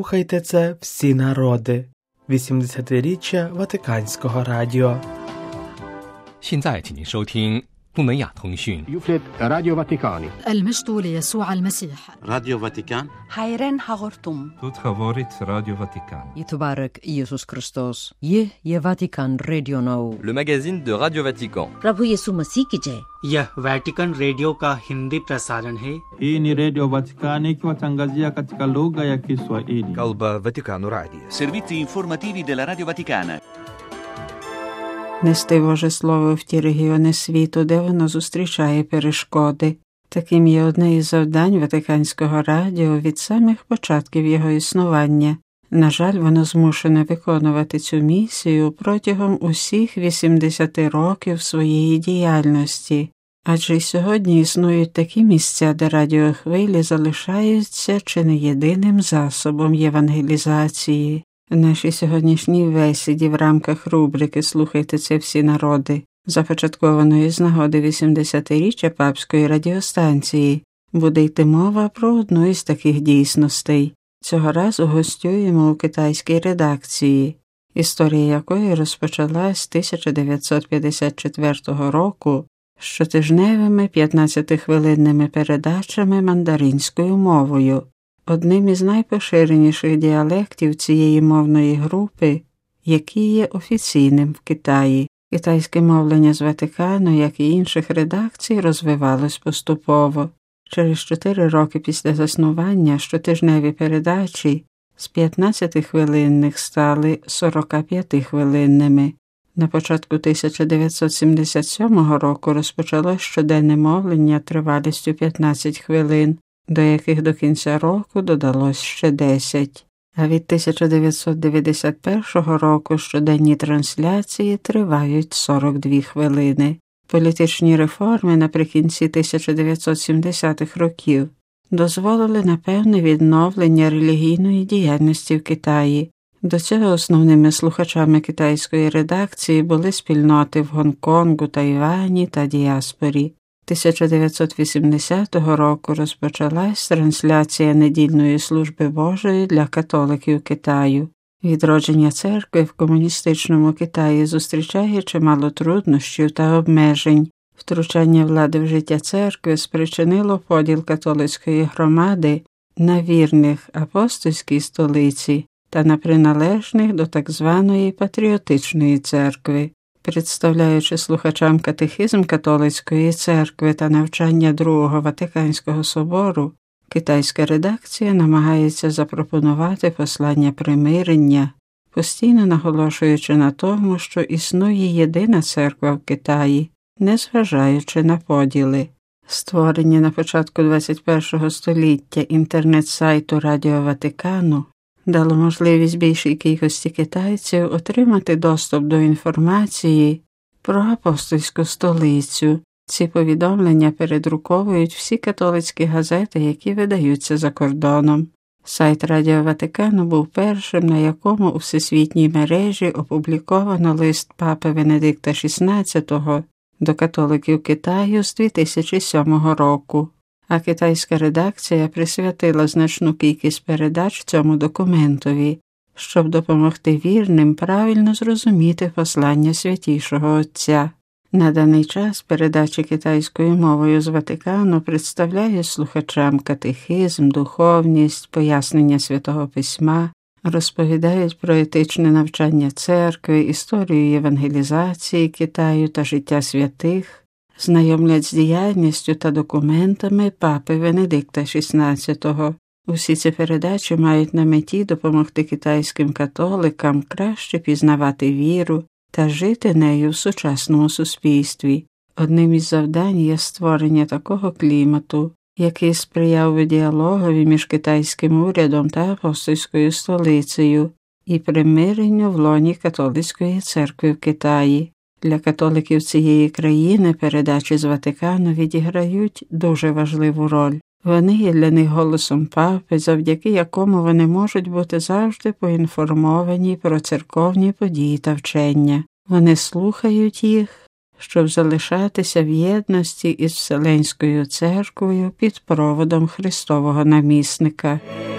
слухайте це всі народи. 80-річчя Ватиканського радіо. 现在请您收听布门雅通讯 يفلت راديو فاتيكاني المجد ليسوع المسيح. راديو فاتيكان حيرين حغرتم Тут говорит Радио Ватикан. يتبارك إيسوس كريستوس يه فاتيكان راديو نو Le magazine de Radio Vatican. प्रभु यीशु मसीह की जय। यह वेटिकन रेडियो का हिंदी प्रसारण है। Hii ni Radio Vatikani ikiwatangazia katika lugha ya Kiswahili. Kalba Vaticano Radio. Servizi informativi della Radio Vaticana. Нести Боже Слово в ті регіони світу, де воно зустрічає перешкоди. Таким є одне із завдань Ватиканського радіо від самих початків його існування. На жаль, воно змушене виконувати цю місію протягом усіх 80 років своєї діяльності. Адже й сьогодні існують такі місця, де радіохвилі залишаються чи не єдиним засобом євангелізації. В нашій сьогоднішній бесіді в рамках рубрики «Слухайте це всі народи», започаткованої з нагоди 80-річчя Папської радіостанції, буде йти мова про одну із таких дійсностей. Цього разу гостюємо у китайській редакції, історія якої розпочалась 1954 року з щотижневими 15-хвилинними передачами мандаринською мовою. Одним із найпоширеніших діалектів цієї мовної групи, який є офіційним в Китаї. Китайське мовлення з Ватикану, як і інших редакцій, розвивалось поступово. Через 4 роки після заснування щотижневі передачі з 15-хвилинних стали 45-хвилинними. На початку 1977 року розпочалось щоденне мовлення тривалістю 15 хвилин, до яких до кінця року додалось ще 10. А від 1991 року щоденні трансляції тривають 42 хвилини. Політичні реформи наприкінці 1970-х років дозволили напевне відновлення релігійної діяльності в Китаї. До цього основними слухачами китайської редакції були спільноти в Гонконгу, Тайвані та діаспорі. 1980 року розпочалась трансляція недільної служби Божої для католиків Китаю. Відродження церкви в комуністичному Китаї зустрічає чимало труднощів та обмежень. Втручання влади в життя церкви спричинило поділ католицької громади на вірних апостольській столиці та на приналежних до так званої патріотичної церкви. Представляючи слухачам катехизм католицької церкви та навчання Другого Ватиканського собору, китайська редакція намагається запропонувати послання примирення, постійно наголошуючи на тому, що існує єдина церква в Китаї, незважаючи на поділи. Створення на початку 21 століття інтернет-сайту Радіо Ватикану дало можливість більшій кількості китайців отримати доступ до інформації про апостольську столицю. Ці повідомлення передруковують всі католицькі газети, які видаються за кордоном. Сайт Радіо Ватикану був першим, на якому у всесвітній мережі опубліковано лист Папи Венедикта XVI до католиків Китаю з 2007 року. А китайська редакція присвятила значну кількість передач цьому документові, щоб допомогти вірним правильно зрозуміти послання Святішого Отця. На даний час передачі китайською мовою з Ватикану представляють слухачам катехизм, духовність, пояснення Святого Письма, розповідають про етичне навчання церкви, історію євангелізації Китаю та життя святих, знайомлять з діяльністю та документами Папи Венедикта XVI. Усі ці передачі мають на меті допомогти китайським католикам краще пізнавати віру та жити нею в сучасному суспільстві. Одним із завдань є створення такого клімату, який сприяв би діалогові між китайським урядом та апостольською столицею і примиренню в лоні католицької церкви в Китаї. Для католиків цієї країни передачі з Ватикану відіграють дуже важливу роль. Вони є для них голосом папи, завдяки якому вони можуть бути завжди поінформовані про церковні події та вчення. Вони слухають їх, щоб залишатися в єдності із Вселенською церквою під проводом Христового намісника.